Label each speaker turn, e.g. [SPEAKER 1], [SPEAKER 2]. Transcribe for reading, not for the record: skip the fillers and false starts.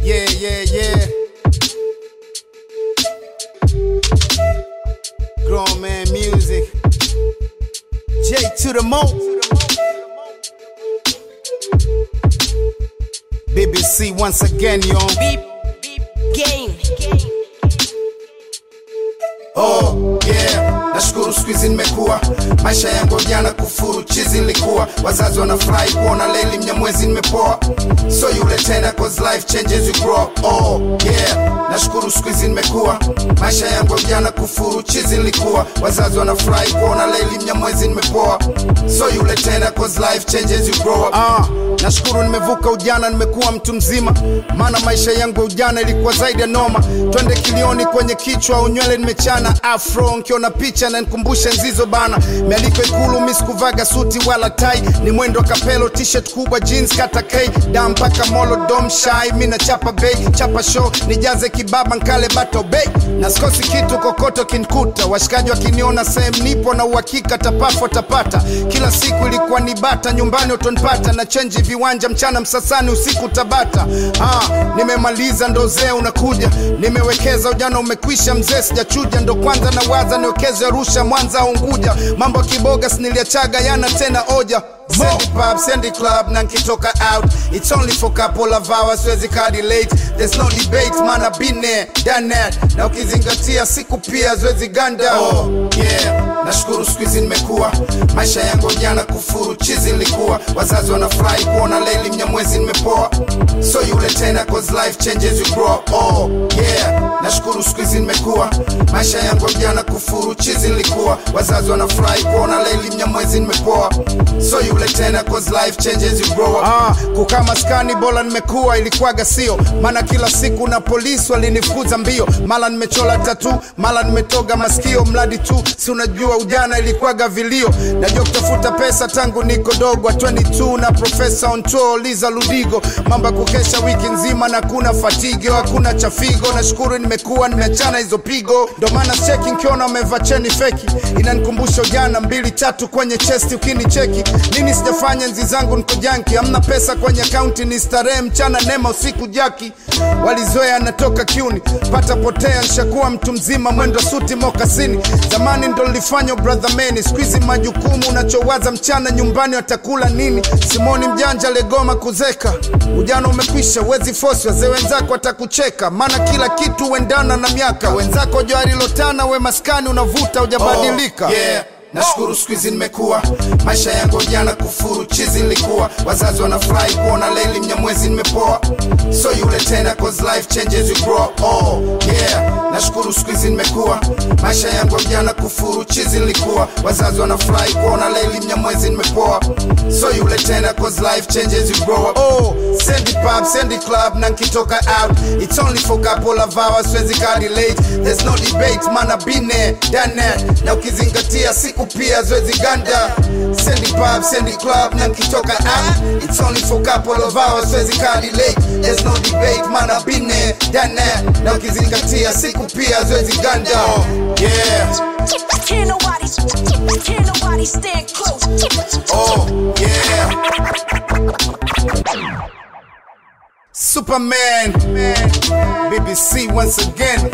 [SPEAKER 1] Yeah. Grown man music. J to the Mo. BBC once again, yo.
[SPEAKER 2] Beep game.
[SPEAKER 1] Oh yeah, nashukuru squeeze nimekuwa. Maisha yangu jana kufuru chizi nilikuwa. Wazazi wanafurahi kuona Leli Mnyamwezi nimepoa. So yule tena cause life changes you grow up. Oh yeah, nashukuru squeeze nimekuwa. Maisha yangu jana kufuru chizi nilikuwa. Wazazi wanafurahi kuona Leli Mnyamwezi nimepoa. So yule tena cause life changes you grow up. Nashukuru nimevuka ujana nimekuwa mtu mzima. Maana maisha yangu ujana ilikuwa zaidi ya noma. Twende kilioni kwenye kichwa unywele nimechana afro nkiona picha na nikumbusha nzizo bana. Mialiko Ikulu mimi sikuvaga suti wala tai. Ni mwendo kapelo t-shirt kubwa jeans kata K. Dam paka molo dom shy mimi na chapa bay. Chapa show nijaze kibaba nkale bato bay. Na sikosi kitu kokoto kinkuta. Washikaji wakiniona same nipo na uhakika tapafo tapata. Kila siku ilikuwa ni bata nyumbani utonipata. Na change viwanja mchana Msasani usiku Tabata. Nimemaliza ndo zee unakuja. Nimewekeza ujana umekwisha mzee sijachuja. Ndo kwanza na waza niwekeze Arusha Mwanza Unguja. Mambo kiboga siniliachaga yana tena oja. Sandy pub, Sandy club, na nkitoka out. It's only for couple of hours, wezi kadi late. There's no debate, man I've been there, done that. Na ukizingatia siku pia zwezi ganda. Oh yeah, nashukuru squeeze nimekuwa. Maisha yangu jana kufuru chizi nilikuwa. Wazazi wanafurahi kuona Leli Mnyamwezi nimepoa. So yule tena cause life changes you grow up. Oh yeah, nashukuru squeeze nimekuwa. Maisha yangu jana kufuru chizi nilikuwa. Wazazi wanafurahi kuona Leli Mnyamwezi nimepoa. So yule tena cause life changes you grow up. Kukaa maskani bora nimekuwa ilikuwaga sio. Maana kila siku na polisi walinifukuza mbio. Mala nimechola tatu, mala nimetoga masikio. Mladi tu, si unajua ujana ilikuwaga vilio. Najua kutafuta pesa tangu niko dogo 22 na professor on tour Liza Ludigo. Mamba kukesha wiki nzima na kuna fatigue. Hakuna chafigo, nashukuru nimekuwa nimeachana hizo pigo. Ndo maana cheki nkiona umevaa cheni feki. Inanikumbusha ujana 2-3 kwenye chesti ukinicheki. Nini sijafanya nzi zangu niko janki. Hamna pesa kwenye akaunti ni starehe mchana nema usiku jaki. Walizoea natoka kiuni pata potea nishakuwa mtu mzima mwendo suti mokasini. Zamani ndo nilifanya brother man. Squeeze majukumu unachowaza mchana nyumbani watakula nini. Simoni mjanja legoma kuzeka. Ujana umekwisha wezi force wazee wenzako watakucheka. Maana kila kitu uendana na miaka. Wenzako jwari lotana we maskani unavuta ujabadilika. Yeah. Nashukuru squeeze nimekuwa. Maisha yangu jana kufuru chizi nilikuwa. Wazazi wanafurahi kuona Leli Mnyamwezi nimepoa. So yule tena cause life changes you grow up. Oh yeah, nashukuru squeeze nimekuwa. Maisha yangu jana kufuru chizi nilikuwa. Wazazi wanafurahi kuona Leli Mnyamwezi nimepoa. So yule tena cause life changes you grow up. Oh, Sandy pub, Sandy club, na nkitoka out. It's only for couple of hours, wezi kadi late. There's no debate, man I've been there, done that. Na ukizingatia siku pia zwezi ganda. Sandy pub, Sandy club, na nkitoka out. It's only for couple of hours, wezi kadi late. There's no debate, man I've been there, done that. Na ukizingatia siku pia zwezi ganda. Yeah.
[SPEAKER 2] Can't nobody stand close.
[SPEAKER 1] Oh yeah. Superman, BBC once again.